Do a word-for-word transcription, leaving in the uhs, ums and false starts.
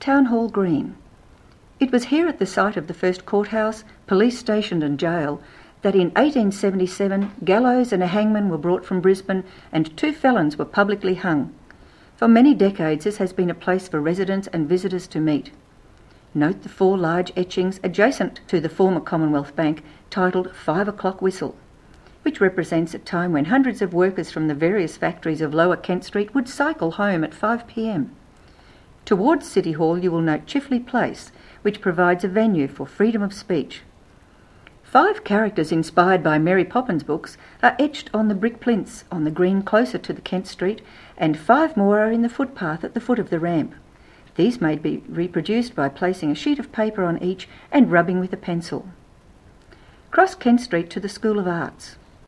Town Hall Green. It was here at the site of the first courthouse, police station and jail that in eighteen seventy-seven gallows and a hangman were brought from Brisbane and two felons were publicly hung. For many decades this has been a place for residents and visitors to meet. Note the four large etchings adjacent to the former Commonwealth Bank titled Five O'Clock Whistle, which represents a time when hundreds of workers from the various factories of Lower Kent Street would cycle home at five p m. Towards City Hall you will note Chifley Place, which provides a venue for freedom of speech. Five characters inspired by Mary Poppins books are etched on the brick plinths on the green closer to the Kent Street, and five more are in the footpath at the foot of the ramp. These may be reproduced by placing a sheet of paper on each and rubbing with a pencil. Cross Kent Street to the School of Arts.